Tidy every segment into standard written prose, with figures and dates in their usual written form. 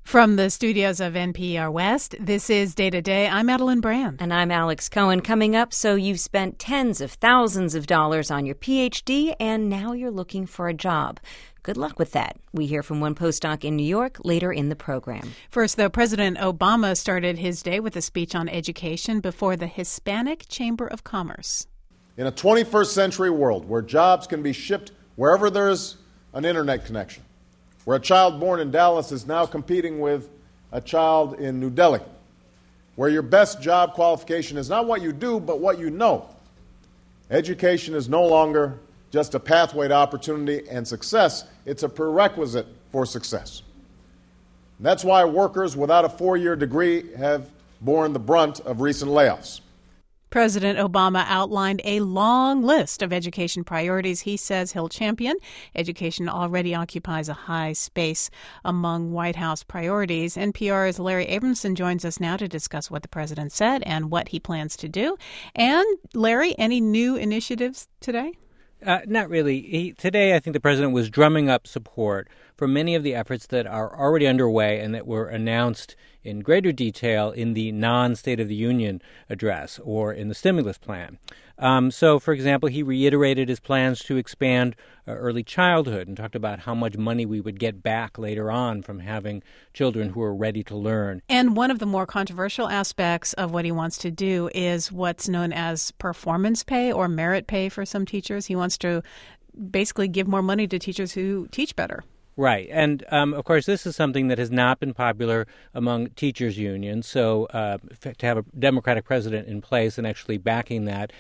From the studios of NPR West, this is Day to Day. I'm Madeline Brand. And I'm Alex Cohen. Coming up, so you've spent tens of thousands of dollars on your PhD, and now you're looking for a job. Good luck with that. We hear from one postdoc in New York later in the program. First, though, President Obama started his day with a speech on education before the Hispanic Chamber of Commerce. In a 21st century world where jobs can be shipped wherever there's an internet connection, where a child born in Dallas is now competing with a child in New Delhi, where your best job qualification is not what you do, but what you know. Education is no longer just a pathway to opportunity and success, it's a prerequisite for success. And that's why workers without a 4-year degree have borne the brunt of recent layoffs. President Obama outlined a long list of education priorities he says he'll champion. Education already occupies a high space among White House priorities. NPR's Larry Abramson joins us now to discuss what the president said and what he plans to do. And, Larry, any new initiatives today? Not really. Today, I think the president was drumming up support for many of the efforts that are already underway and that were announced in greater detail in the non-State of the Union address or in the stimulus plan. So, for example, he reiterated his plans to expand early childhood and talked about how much money we would get back later on from having children who are ready to learn. And one of the more controversial aspects of what he wants to do is what's known as performance pay or merit pay for some teachers. He wants to basically give more money to teachers who teach better. Right. And, of course, this is something that has not been popular among teachers' unions. So to have a Democratic president in place and actually backing that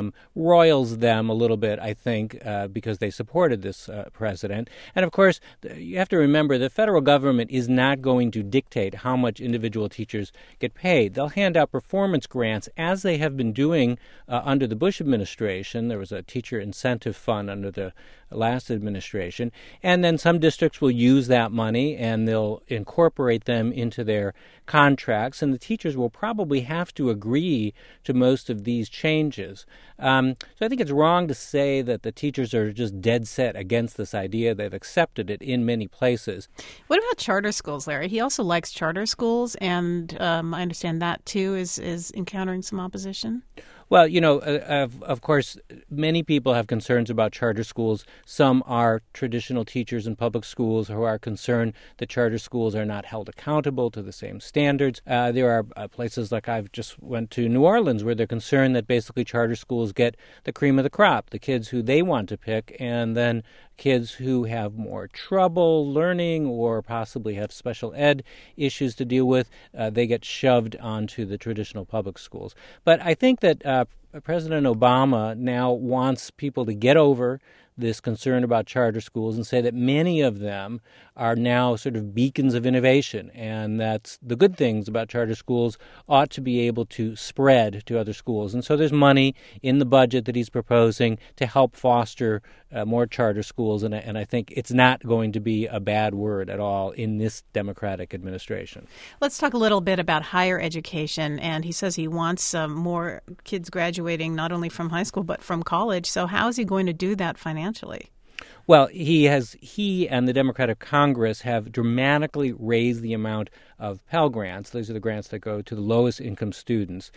roils them a little bit, I think, because they supported this president. And, of course, you have to remember the federal government is not going to dictate how much individual teachers get paid. They'll hand out performance grants, as they have been doing under the Bush administration. There was a teacher incentive fund under the last administration. And then some districts will use that money and they'll incorporate them into their contracts. And the teachers will probably have to agree to most of these changes. So I think it's wrong to say that the teachers are just dead set against this idea. They've accepted it in many places. What about charter schools, Larry? He also likes charter schools, and I understand that, too, is encountering some opposition. Well, you know, of course, many people have concerns about charter schools. Some are traditional teachers in public schools who are concerned that charter schools are not held accountable to the same standards. There are places like I've just went to New Orleans where they're concerned that basically charter schools get the cream of the crop, the kids who they want to pick, and then kids who have more trouble learning or possibly have special ed issues to deal with, they get shoved onto the traditional public schools. But I think that President Obama now wants people to get over this concern about charter schools and say that many of them are now sort of beacons of innovation, and that's the good things about charter schools ought to be able to spread to other schools. And so there's money in the budget that he's proposing to help foster more charter schools, and I think it's not going to be a bad word at all in this Democratic administration. Let's talk a little bit about higher education, and he says he wants more kids graduating not only from high school but from college. So how is he going to do that financially? Well, he and the Democratic Congress have dramatically raised the amount of Pell Grants. Those are the grants that go to the lowest income students.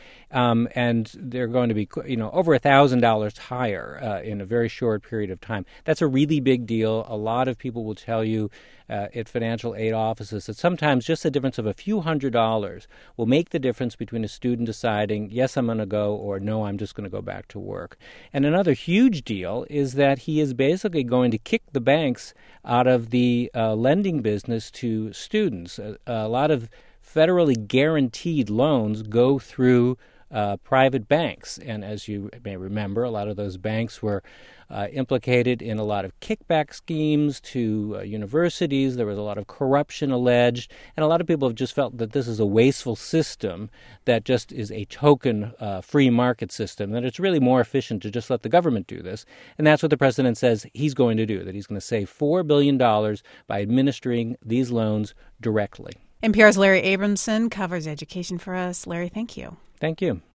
And they're going to be, over $1,000 higher in a very short period of time. That's a really big deal. A lot of people will tell you at financial aid offices that sometimes just the difference of a few $100s will make the difference between a student deciding, yes, I'm going to go, or no, I'm just going to go back to work. And another huge deal is that he is basically going to kick the banks out of the lending business to students. A lot of federally guaranteed loans go through private banks. And as you may remember, a lot of those banks were implicated in a lot of kickback schemes to universities. There was a lot of corruption alleged, and a lot of people have just felt that this is a wasteful system that just is a token free market system, that it's really more efficient to just let the government do this. And that's what the president says he's going to do, that he's going to save $4 billion by administering these loans directly. NPR's Larry Abramson covers education for us. Larry, thank you. Thank you.